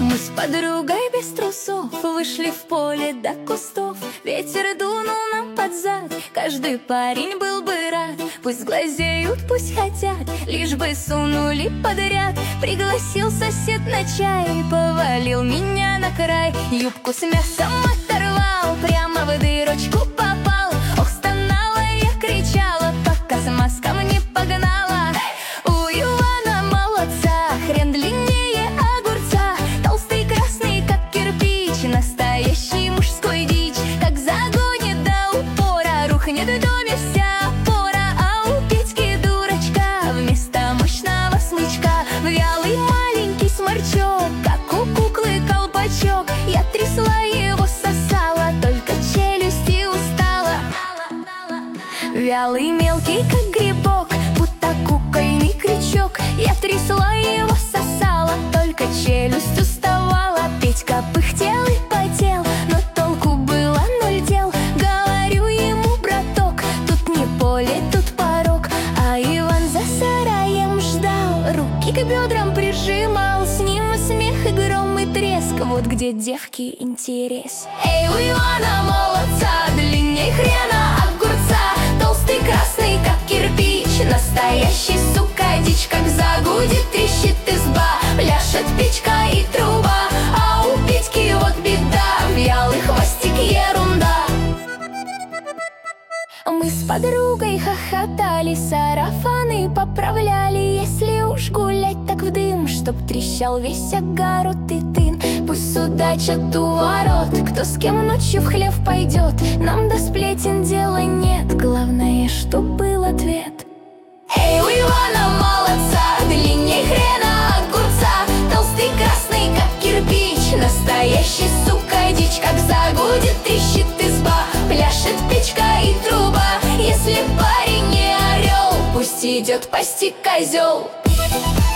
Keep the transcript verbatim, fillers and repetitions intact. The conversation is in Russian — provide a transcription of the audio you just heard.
Мы с подругой без трусов вышли в поле до кустов. Ветер дунул нам под зад, каждый парень был бы рад. Пусть глазеют, пусть хотят, лишь бы сунули подряд. Пригласил сосед на чай, повалил меня на край. Юбку с мясом оторвал, прямо в дырочку попал. Ох, стонала я, кричала, пока с маском не погнала. У Ивана молодца хрен длиннее огурца, толстый красный, как кирпич, настоящий мужской дичь. Как загонит до упора, рухнет в доме вся опора. А у Петьки дурачка вместо мощного смычка вялый маленький сморчок, как у куклы колпачок. Я трясла его, сосала, только челюсти устала. Вялый мелкий, как грибок, будто кукольный крючок. Я трясла его, сосала, только челюсть уставала. Петька пыхтел и потел, но толку было ноль дел. Говорю ему: браток, тут не поле, тут порог. А Иван за сараем ждал, руки к бедрам прижимал. С ним смех и гром и треск, вот где девки интерес. Эй, у Ивана молодца длинней хрена огурца, толстый красный, как кирпич, настоящий, сука, дичь. Как загудит, трещит изба, пляшет печка и труба. А у Петьки вот беда, вялый хвостик ерунда. Мы с подругой хохотали, сарафаны поправляли. Если уж гулять, так в дым, чтоб трещал весь огород и тын. Пусть судачат у ворот, кто с кем ночью в хлев пойдет. Нам до сплетен дела нет, главное, чтоб был ответ. Эй, у Ивана молодца длинней хрена огурца, толстый красный, как кирпич, настоящий, сука, дичь. Как загудит, трещит изба, пляшет печка и труба. Если парень не орел, пусть идет пасти козел.